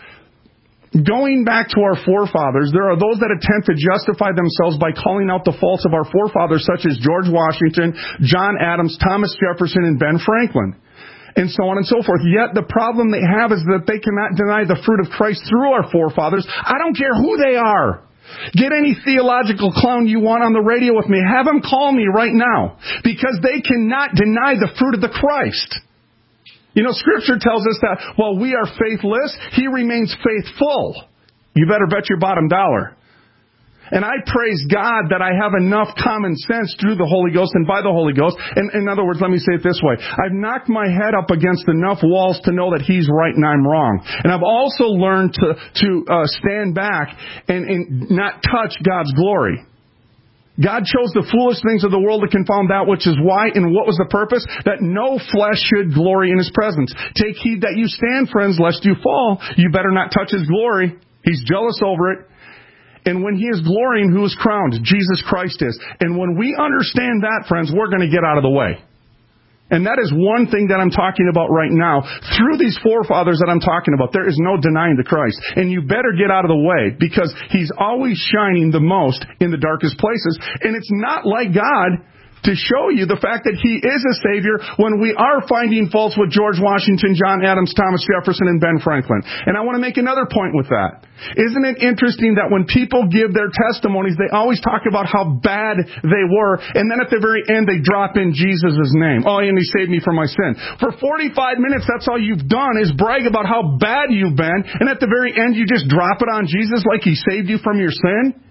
Speaker 2: going back to our forefathers, there are those that attempt to justify themselves by calling out the faults of our forefathers, such as George Washington, John Adams, Thomas Jefferson, and Ben Franklin, and so on and so forth. Yet the problem they have is that they cannot deny the fruit of Christ through our forefathers. I don't care who they are. Get any theological clown you want on the radio with me. Have them call me right now, because they cannot deny the fruit of the Christ. You know, Scripture tells us that while we are faithless, He remains faithful. You better bet your bottom dollar. And I praise God that I have enough common sense through the Holy Ghost and by the Holy Ghost. And in other words, let me say it this way. I've knocked my head up against enough walls to know that He's right and I'm wrong. And I've also learned to stand back and not touch God's glory. God chose the foolish things of the world to confound that which is wise, and what was the purpose? That no flesh should glory in His presence. Take heed that you stand, friends, lest you fall. You better not touch His glory. He's jealous over it. And when He is glorying, who is crowned? Jesus Christ is. And when we understand that, friends, we're going to get out of the way. And that is one thing that I'm talking about right now. Through these forefathers that I'm talking about, there is no denying the Christ. And you better get out of the way, because He's always shining the most in the darkest places. And it's not like God to show you the fact that He is a Savior when we are finding faults with George Washington, John Adams, Thomas Jefferson, and Ben Franklin. And I want to make another point with that. Isn't it interesting that when people give their testimonies, they always talk about how bad they were, and then at the very end they drop in Jesus' name. Oh, and He saved me from my sin. For 45 minutes, that's all you've done is brag about how bad you've been, and at the very end you just drop it on Jesus like He saved you from your sin?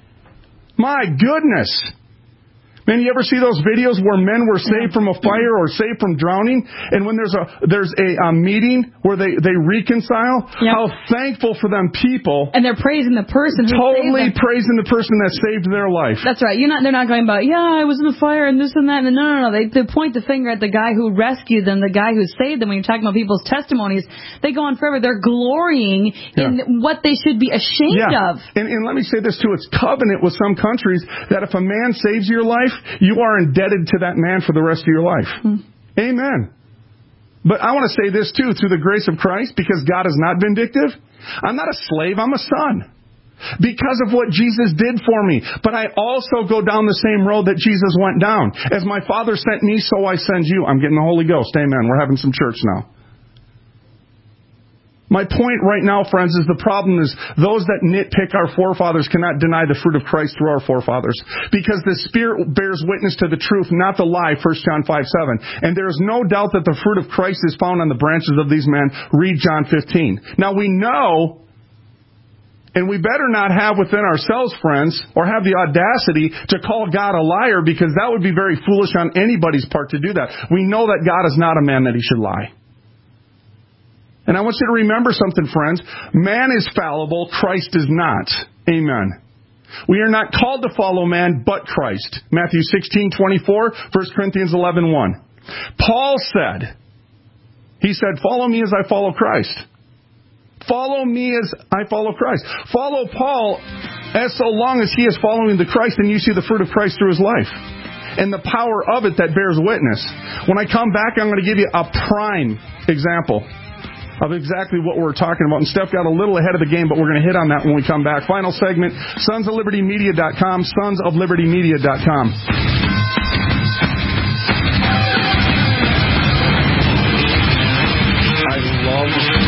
Speaker 2: My goodness. Man, you ever see those videos where men were saved from a fire or saved from drowning? And when there's a meeting where they reconcile, how thankful for them people.
Speaker 4: And they're praising the person who
Speaker 2: totally praising the person that saved their life.
Speaker 4: That's right. They're not going about, I was in the fire and this and that. And no. They point the finger at the guy who rescued them, the guy who saved them. When you're talking about people's testimonies, they go on forever. They're glorying in what they should be ashamed of.
Speaker 2: And let me say this too. It's covenant with some countries that if a man saves your life, you are indebted to that man for the rest of your life. Amen. But I want to say this too, through the grace of Christ, because God is not vindictive. I'm not a slave, I'm a son. Because of what Jesus did for me. But I also go down the same road that Jesus went down. As my Father sent me, so I send you. I'm getting the Holy Ghost. Amen. We're having some church now. My point right now, friends, is the problem is those that nitpick our forefathers cannot deny the fruit of Christ through our forefathers. Because the Spirit bears witness to the truth, not the lie, 1 John 5:7. And there is no doubt that the fruit of Christ is found on the branches of these men. Read John 15. Now we know, and we better not have within ourselves, friends, or have the audacity to call God a liar, because that would be very foolish on anybody's part to do that. We know that God is not a man that He should lie. And I want you to remember something, friends. Man is fallible. Christ is not. Amen. We are not called to follow man, but Christ. Matthew 16:24, 1 Corinthians 11:1. Paul said, follow me as I follow Christ. Follow me as I follow Christ. Follow Paul as so long as he is following the Christ, and you see the fruit of Christ through his life. And the power of it that bears witness. When I come back, I'm going to give you a prime example of exactly what we're talking about. And Steph got a little ahead of the game, but we're going to hit on that when we come back. Final segment, sonsoflibertymedia.com, sonsoflibertymedia.com.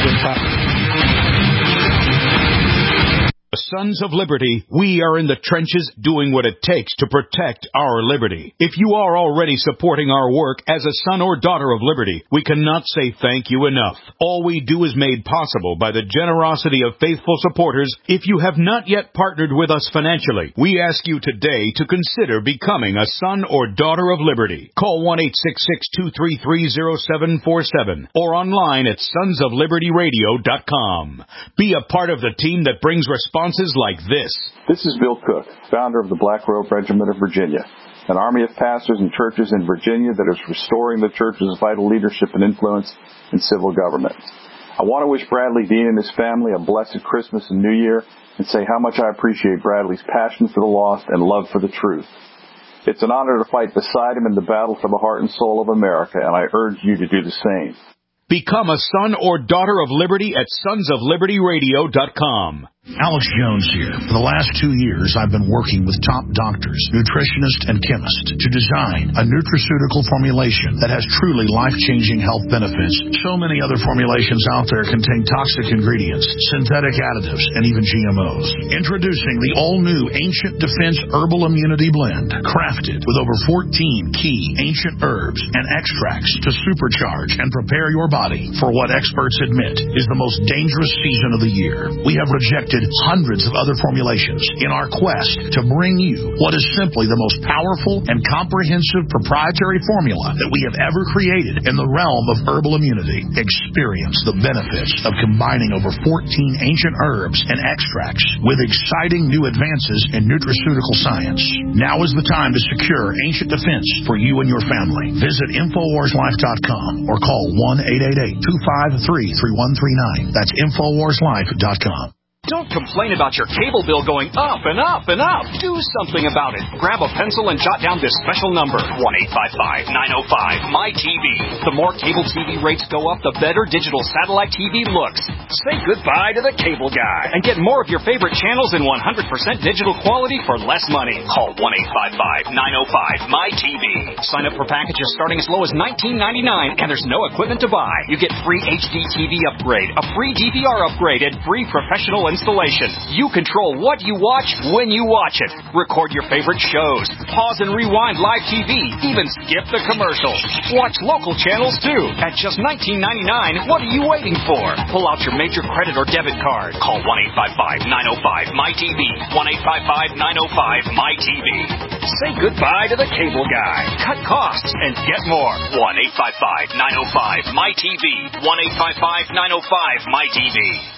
Speaker 2: good topic.
Speaker 3: Sons of Liberty, we are in the trenches doing what it takes to protect our liberty. If you are already supporting our work as a son or daughter of liberty, we cannot say thank you enough. All we do is made possible by the generosity of faithful supporters. If you have not yet partnered with us financially, we ask you today to consider becoming a son or daughter of liberty. Call 1-866-233-0747 or online at sonsoflibertyradio.com. Be a part of the team that brings responsibility like this.
Speaker 13: This is Bill Cook, founder of the Black Robe Regiment of Virginia, an army of pastors and churches in Virginia that is restoring the church's vital leadership and influence in civil government. I want to wish Bradley Dean and his family a blessed Christmas and New Year and say how much I appreciate Bradley's passion for the lost and love for the truth. It's an honor to fight beside him in the battle for the heart and soul of America, and I urge you to do the same.
Speaker 3: Become a son or daughter of liberty at sonsoflibertyradio.com.
Speaker 14: Alex Jones here. For the last 2 years, I've been working with top doctors, nutritionists, and chemists to design a nutraceutical formulation that has truly life-changing health benefits. So many other formulations out there contain toxic ingredients, synthetic additives, and even GMOs. Introducing the all-new Ancient Defense Herbal Immunity Blend, crafted with over 14 key ancient herbs and extracts to supercharge and prepare your body for what experts admit is the most dangerous season of the year. We have rejected hundreds of other formulations in our quest to bring you what is simply the most powerful and comprehensive proprietary formula that we have ever created in the realm of herbal immunity. Experience the benefits of combining over 14 ancient herbs and extracts with exciting new advances in nutraceutical science. Now is the time to secure Ancient Defense for you and your family. Visit InfoWarsLife.com or call 1-888-253-3139. That's InfoWarsLife.com.
Speaker 15: Don't complain about your cable bill going up and up and up. Do something about it. Grab a pencil and jot down this special number, 1-855-905-MY-TV. The more cable TV rates go up, the better digital satellite TV looks. Say goodbye to the cable guy and get more of your favorite channels in 100% digital quality for less money. Call 1-855-905-MY-TV. Sign up for packages starting as low as $19.99 and there's no equipment to buy. You get free HD TV upgrade, a free DVR upgrade, and free professional installation. You control what you watch when you watch it. Record your favorite shows. Pause and rewind live TV. Even skip the commercials. Watch local channels too. At just $19.99, what are you waiting for? Pull out your major credit or debit card. Call 1-855-905-MY-TV. 1-855-905-MY-TV. Say goodbye to the cable guy. Cut costs and get more. 1-855-905-MY-TV. 1-855-905-MY-TV.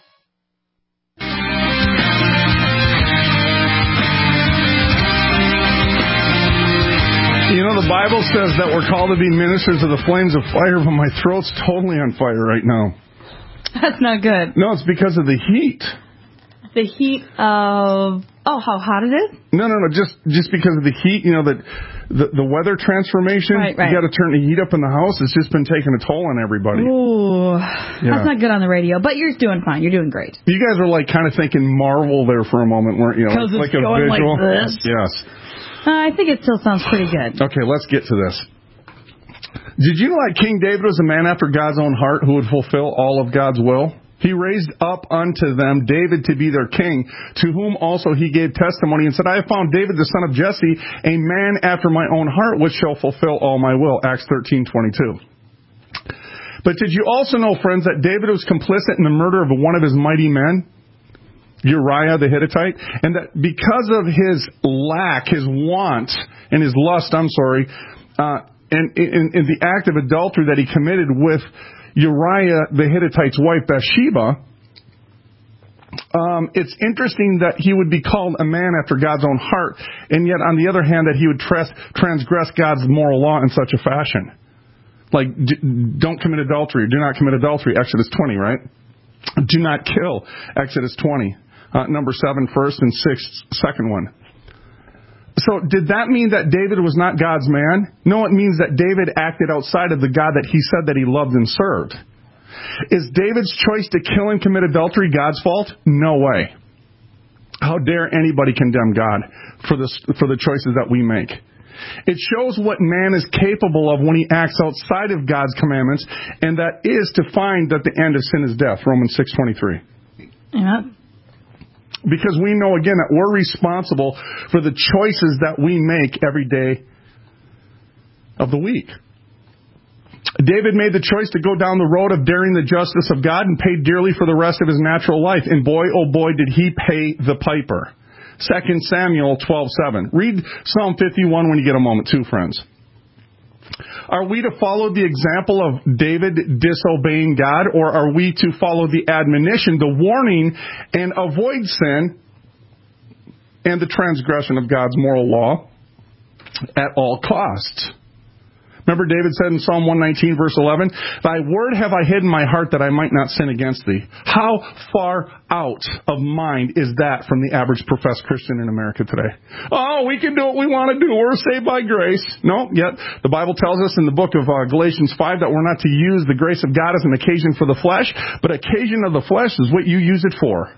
Speaker 2: You know, the Bible says that we're called to be ministers of the flames of fire, but my throat's totally on fire right now.
Speaker 4: That's not good.
Speaker 2: No, it's because of the heat.
Speaker 4: The heat of... Oh, how hot it is?
Speaker 2: No, just because of the heat, you know, the weather transformation. Right. You got to turn the heat up in the house. It's just been taking a toll on everybody.
Speaker 4: Ooh, yeah. That's not good on the radio, but you're doing fine. You're doing great.
Speaker 2: You guys were like kind of thinking Marvel there for a moment, weren't you?
Speaker 4: Because it's
Speaker 2: like a
Speaker 4: going
Speaker 2: visual.
Speaker 4: Like this.
Speaker 2: Yes.
Speaker 4: I think it still sounds pretty good.
Speaker 2: Okay, let's get to this. Did you know that King David was a man after God's own heart who would fulfill all of God's will? He raised up unto them David to be their king, to whom also he gave testimony and said, I have found David the son of Jesse, a man after my own heart, which shall fulfill all my will. Acts 13:22. But did you also know, friends, that David was complicit in the murder of one of his mighty men, Uriah the Hittite, and that because of his lack, his want, and his lust, and in the act of adultery that he committed with Uriah the Hittite's wife Bathsheba, it's interesting that he would be called a man after God's own heart, and yet on the other hand that he would transgress God's moral law in such a fashion. Like, don't commit adultery, do not commit adultery, Exodus 20, right? Do not kill, Exodus 20. Number 7 first and 6 second one. So did that mean that David was not God's man? No, it means that David acted outside of the God that he said that he loved and served. Is David's choice to kill and commit adultery God's fault? No way. How dare anybody condemn God for the choices that we make? It shows what man is capable of when he acts outside of God's commandments, and that is to find that the end of sin is death, Romans 6:23.
Speaker 4: Yeah.
Speaker 2: Because we know, again, that we're responsible for the choices that we make every day of the week. David made the choice to go down the road of daring the justice of God and paid dearly for the rest of his natural life. And boy, oh boy, did he pay the piper. 2 Samuel 12:7. Read Psalm 51 when you get a moment too, friends. Are we to follow the example of David disobeying God, or are we to follow the admonition, the warning, and avoid sin and the transgression of God's moral law at all costs? Remember David said in Psalm 119, verse 11, "Thy word have I hid in my heart that I might not sin against thee." How far out of mind is that from the average professed Christian in America today? Oh, we can do what we want to do. We're saved by grace. No, yet the Bible tells us in the book of Galatians 5 that we're not to use the grace of God as an occasion for the flesh, but occasion of the flesh is what you use it for.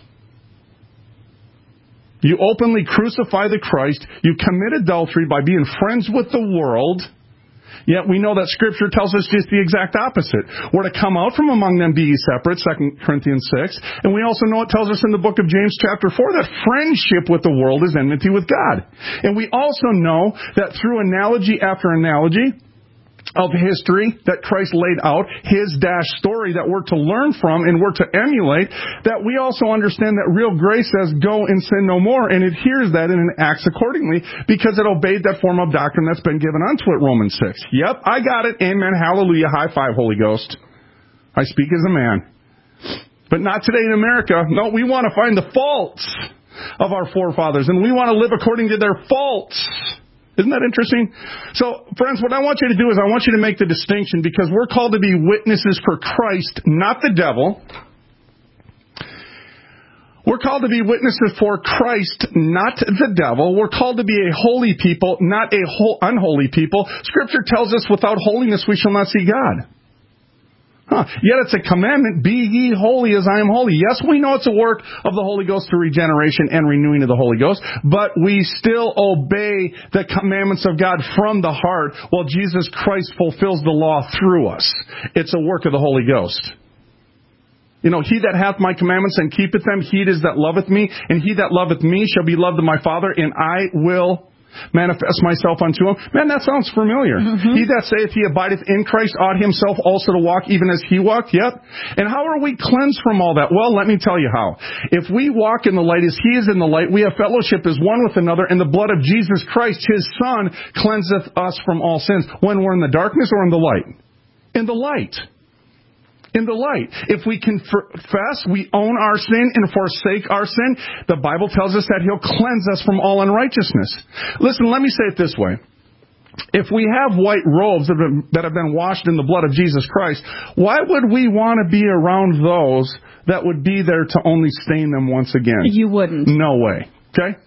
Speaker 2: You openly crucify the Christ. You commit adultery by being friends with the world. Yet we know that Scripture tells us just the exact opposite. We're to come out from among them, be ye separate, 2 Corinthians 6. And we also know it tells us in the book of James chapter 4 that friendship with the world is enmity with God. And we also know that through analogy after analogy of history that Christ laid out, his story that we're to learn from and we're to emulate, that we also understand that real grace says, go and sin no more, and it hears that and it acts accordingly because it obeyed that form of doctrine that's been given unto it, Romans 6. Yep, I got it. Amen. Hallelujah. High five, Holy Ghost. I speak as a man. But not today in America. No, we want to find the faults of our forefathers, and we want to live according to their faults. Isn't that interesting? So, friends, what I want you to do is I want you to make the distinction, because we're called to be witnesses for Christ, not the devil. We're called to be witnesses for Christ, not the devil. We're called to be a holy people, not a unholy people. Scripture tells us without holiness we shall not see God. Yet it's a commandment, be ye holy as I am holy. Yes, we know it's a work of the Holy Ghost through regeneration and renewing of the Holy Ghost, but we still obey the commandments of God from the heart while Jesus Christ fulfills the law through us. It's a work of the Holy Ghost. You know, he that hath my commandments and keepeth them, he it is that loveth me, and he that loveth me shall be loved of my Father, and I will manifest myself unto him. Man, that sounds familiar. Mm-hmm. He that saith he abideth in Christ ought himself also to walk even as he walked. Yep. And how are we cleansed from all that? Well, let me tell you how. If we walk in the light as he is in the light, we have fellowship as one with another, and the blood of Jesus Christ, his Son, cleanseth us from all sins. When we're in the darkness or in the light? In the light. In the light. If we confess, we own our sin and forsake our sin, the Bible tells us that he'll cleanse us from all unrighteousness. Listen, let me say it this way. If we have white robes that have been washed in the blood of Jesus Christ, why would we want to be around those that would be there to only stain them once again?
Speaker 4: You wouldn't.
Speaker 2: No way. Okay?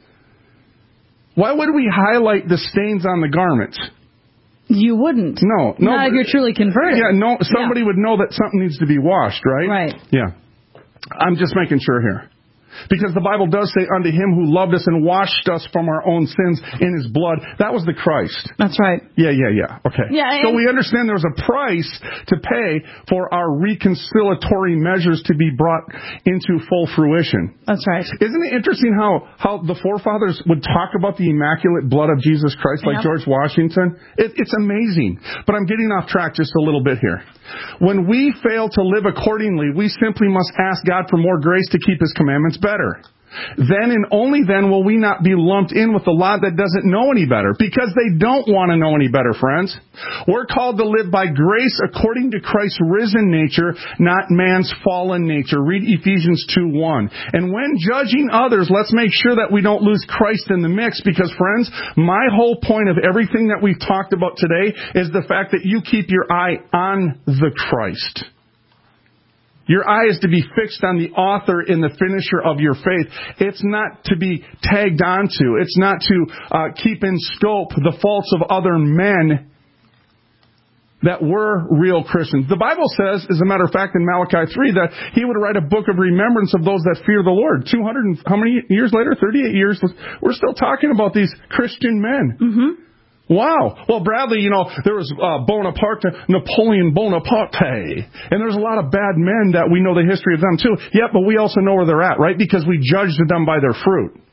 Speaker 2: Why would we highlight the stains on the garments?
Speaker 4: You wouldn't.
Speaker 2: No.
Speaker 4: Not if you're truly converted.
Speaker 2: Yeah, no. Somebody would know that something needs to be washed, right?
Speaker 4: Right.
Speaker 2: Yeah. I'm just making sure here. Because the Bible does say, unto him who loved us and washed us from our own sins in his blood. That was the Christ.
Speaker 4: That's right.
Speaker 2: Yeah. Okay.
Speaker 4: Yeah,
Speaker 2: so we understand there's a price to pay for our reconciliatory measures to be brought into full fruition.
Speaker 4: That's right.
Speaker 2: Isn't it interesting how the forefathers would talk about the immaculate blood of Jesus Christ, like George Washington? It's amazing. But I'm getting off track just a little bit here. When we fail to live accordingly, we simply must ask God for more grace to keep his commandments better. Then and only then will we not be lumped in with the lot that doesn't know any better, because they don't want to know any better, friends. We're called to live by grace according to Christ's risen nature, not man's fallen nature. Read Ephesians 2:1. And when judging others, let's make sure that we don't lose Christ in the mix, because, friends, my whole point of everything that we've talked about today is the fact that you keep your eye on the Christ. Your eye is to be fixed on the author and the finisher of your faith. It's not to be tagged onto. It's not to keep in scope the faults of other men that we're real Christians. The Bible says, as a matter of fact, in Malachi 3, that he would write a book of remembrance of those that fear the Lord. 200 and how many years later? 38 years. We're still talking about these Christian men.
Speaker 4: Mm-hmm.
Speaker 2: Wow. Well, Bradley, there was Bonaparte, Napoleon Bonaparte, and there's a lot of bad men that we know the history of them too. Yeah, but we also know where they're at, right? Because we judged them by their fruit.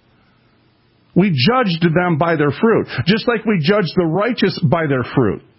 Speaker 2: We judged them by their fruit, just like we judge the righteous by their fruit.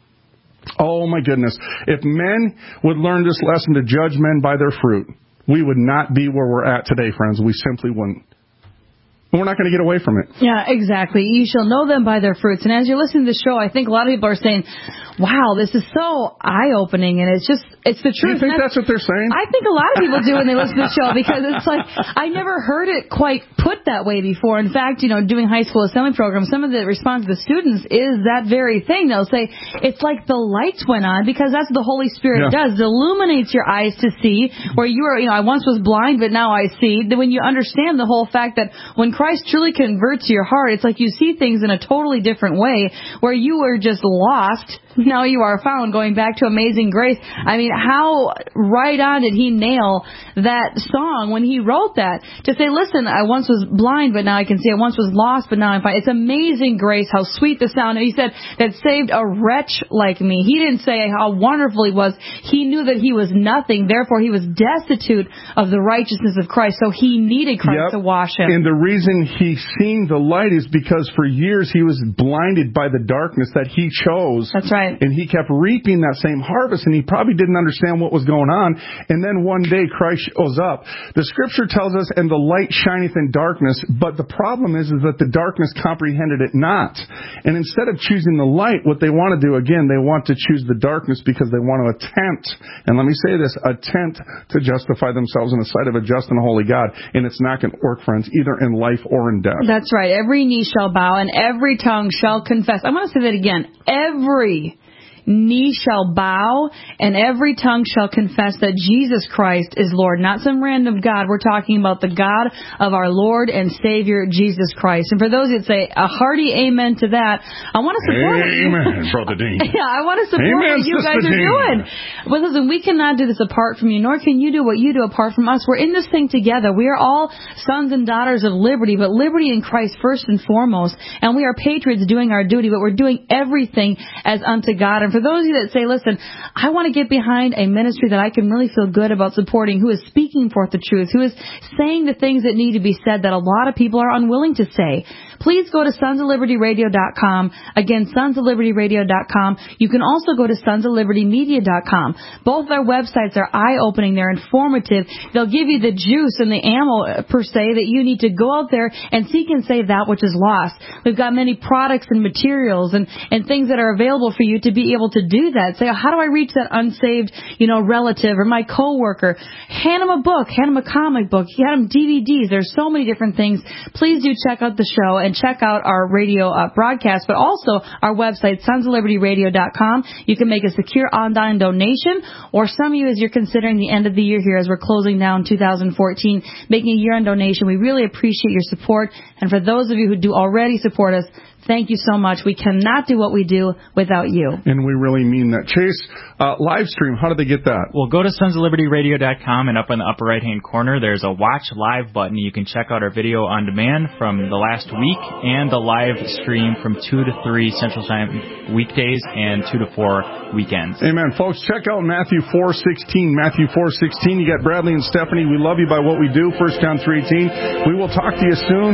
Speaker 2: Oh, my goodness. If men would learn this lesson to judge men by their fruit, we would not be where we're at today, friends. We simply wouldn't. And we're not going to get away from it.
Speaker 4: Yeah, exactly. You shall know them by their fruits. And as you're listening to the show, I think a lot of people are saying, wow, this is so eye-opening, and it's the truth.
Speaker 2: Do you think that's what they're saying?
Speaker 4: I think a lot of people do when they listen to the show, because it's like, I never heard it quite put that way before. In fact, doing high school assembly programs, some of the response of the students is that very thing. They'll say, it's like the lights went on, because that's what the Holy Spirit does. It illuminates your eyes to see, where you are, I once was blind, but now I see. Then when you understand the whole fact that when Christ truly converts your heart, it's like you see things in a totally different way, where you were just lost. Now you are found, going back to Amazing Grace. I mean, how right on did he nail that song when he wrote that? To say, listen, I once was blind, but now I can see. I once was lost, but now I'm fine. It's Amazing Grace, how sweet the sound. And he said, that saved a wretch like me. He didn't say how wonderful he was. He knew that he was nothing. Therefore, he was destitute of the righteousness of Christ. So he needed Christ to wash him.
Speaker 2: And the reason he seen the light is because for years he was blinded by the darkness that he chose.
Speaker 4: That's right.
Speaker 2: And he kept reaping that same harvest, and he probably didn't understand what was going on. And then one day Christ shows up. The scripture tells us, and the light shineth in darkness, but the problem is that the darkness comprehended it not. And instead of choosing the light, what they want to do, again, they want to choose the darkness because they want to attempt, and let me say this, attempt to justify themselves in the sight of a just and holy God. And it's not going to work, friends, either in life or in death.
Speaker 4: That's right. Every knee shall bow and every tongue shall confess. I want to say that again. Every knee shall bow and every tongue shall confess that Jesus Christ is Lord. Not some random God. We're talking about the God of our Lord and Savior, Jesus Christ. And for those that say a hearty amen to that, I want to support
Speaker 2: Amen, Brother Dean.
Speaker 4: Yeah, I want to support what you guys are doing. But listen, we cannot do this apart from you, nor can you do what you do apart from us. We're in this thing together. We are all sons and daughters of liberty, but liberty in Christ first and foremost. And we are patriots doing our duty, but we're doing everything as unto God. And for those of you that say, listen, I want to get behind a ministry that I can really feel good about supporting, who is speaking forth the truth, who is saying the things that need to be said that a lot of people are unwilling to say, please go to sonsoflibertyradio.com. Again, sonsoflibertyradio.com. You can also go to sonsoflibertymedia.com. Both of our websites are eye-opening. They're informative. They'll give you the juice and the ammo, per se, that you need to go out there and seek and save that which is lost. We've got many products and materials and things that are available for you to be able to do that. Say, how do I reach that unsaved, relative or my coworker? Hand them a book, hand them a comic book, hand them DVDs. There's so many different things. Please do check out the show and check out our radio broadcast, but also our website, sonsoflibertyradio.com. You can make a secure online donation, or some of you, as you're considering the end of the year here, as we're closing down 2014, making a year-end donation. We really appreciate your support. And for those of you who do already support us, thank you so much. We cannot do what we do without you.
Speaker 2: And we really mean that. Chase, live stream, how do they get that?
Speaker 16: Well, go to sonsoflibertyradio.com, and up in the upper right-hand corner, there's a Watch Live button. You can check out our video on demand from the last week and the live stream from 2 to 3 Central Time weekdays and 2 to 4 weekends.
Speaker 2: Amen. Folks, check out Matthew 4:16. Matthew 4:16. You got Bradley and Stephanie. We love you by what we do. 1 John 3:18. We will talk to you soon.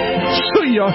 Speaker 2: See ya.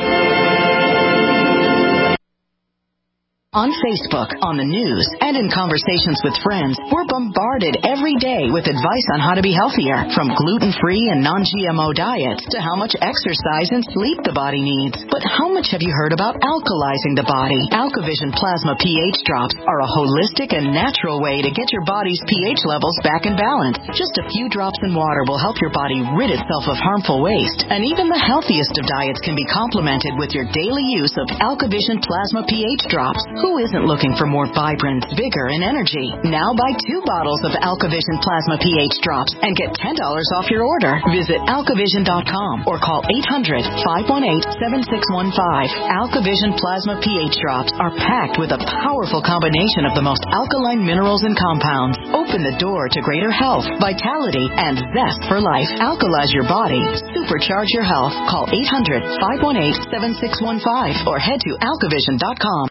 Speaker 17: On Facebook, on the news, and in conversations with friends, we're bombarded every day with advice on how to be healthier, from gluten-free and non-GMO diets to how much exercise and sleep the body needs. But how much have you heard about alkalizing the body? AlkaVision Plasma pH drops are a holistic and natural way to get your body's pH levels back in balance. Just a few drops in water will help your body rid itself of harmful waste. And even the healthiest of diets can be complemented with your daily use of AlkaVision Plasma pH drops. Who isn't looking for more vibrance, vigor, and energy? Now buy 2 bottles of AlkaVision Plasma pH drops and get $10 off your order. Visit alkavision.com or call 800-518-7615. AlkaVision Plasma pH drops are packed with a powerful combination of the most alkaline minerals and compounds. Open the door to greater health, vitality, and zest for life. Alkalize your body. Supercharge your health. Call 800-518-7615 or head to alkavision.com.